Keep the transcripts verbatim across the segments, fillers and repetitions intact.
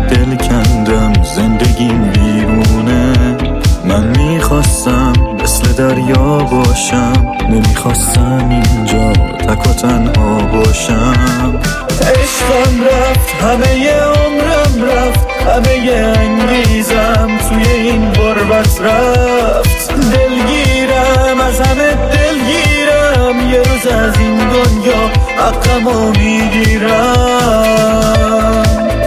دل کندم، زندگیم بیرونه. من میخواستم مثل دریا باشم، نمیخواستم اینجا تک و تنها باشم. عشقم رفت، همه عمرم رفت، همه انگیزم توی این غربت رفت. دلگیرم، از همه دلگیرم، یه روز از این دنیا حقمو میگیرم.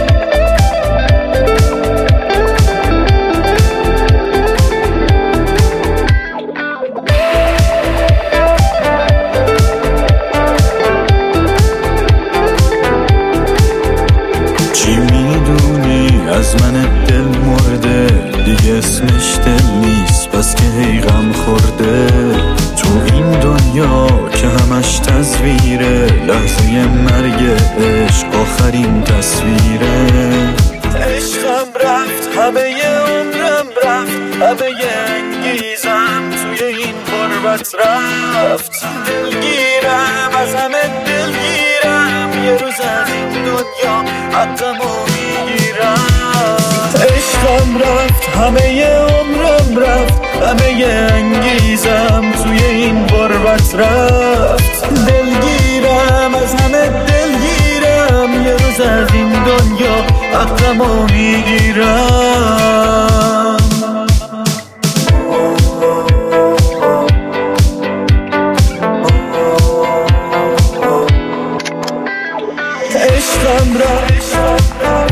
چی میدونی از من دل مرده، دیگه اسمش دل نیست پس که هی غم خورده. تو این دنیا که همش تصویره، لحظه مرگ عشق آخرین تصویره. عشقم رفت، همه عمرم رفت، همه انگیزم توی این غربت رفت. دلگیرم، از همه دلگیرم، یه روز از این دنیا حقمو میگیرم. عشقم رفت، همه عمرم رفت، همه انگیزم توی این غربت رفت. دلگیرم، از همه دلگیرم، یه روز از این دنیا حقمو میگیرم. عشقم رفت